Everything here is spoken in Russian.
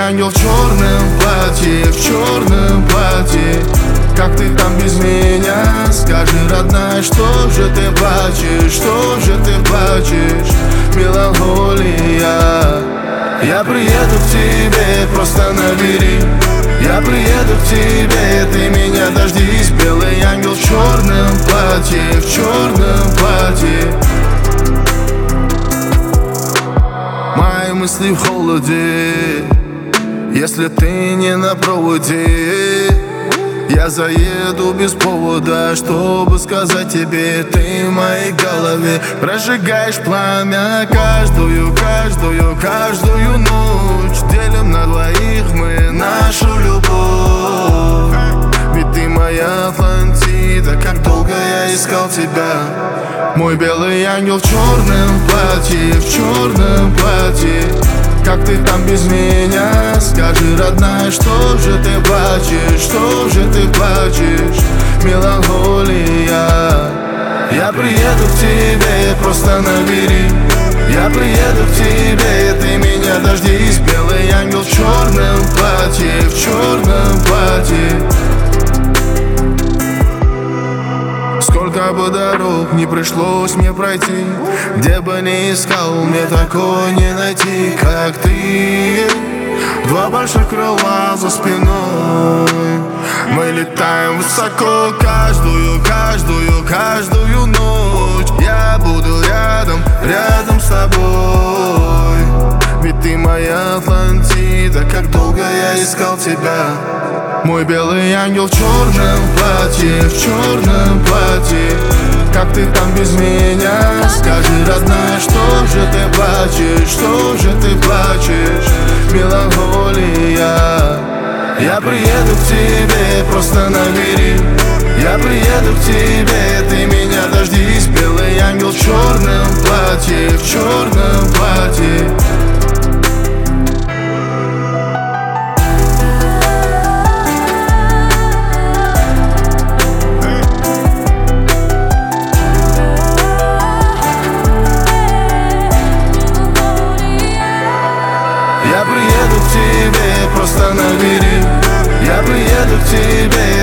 ангел в черном платье, в черном платье. Как ты там без меня? Скажи, родная, что же ты плачешь, что же ты плачешь? Меланхолия. Я приеду к тебе, просто набери. Я приеду к тебе, ты меня дождись. Белый ангел в черном платье, в черном платье. Мои мысли в холоде, если ты не на проводе. Я заеду без повода, чтобы сказать тебе, ты в моей голове. Прожигаешь пламя каждую ночь. Делим на двоих мы нашу любовь. Ведь ты моя Атлантида, как долго я искал тебя. Мой белый ангел в черном платье, в черном платье. Как ты там без меня? Скажи, родная, что же ты плачешь, что же ты плачешь? Меланхолия. Я приеду к тебе, просто набери. Я приеду к тебе, ты меня дождись. Белый ангел в черном платье, в черном платье. Сколько бы дорог не пришлось мне пройти, где бы ни искал, мне такой не найти, как ты. Два больших крыла за спиной. Мы летаем высоко каждую ночь. Я буду рядом с тобой. Ведь ты моя Атлантида, как долго я искал тебя. Мой белый ангел в черном платье, в черном платье. Как ты там без меня? Скажи, родная, что же ты плачешь, что же ты плачешь? Меланхолия. Я приеду к тебе, просто набери. Я приеду к тебе, ты меня дождись. Белый ангел в черном платье, в черном платье. Я приеду к тебе, просто набери. Я приеду к тебе,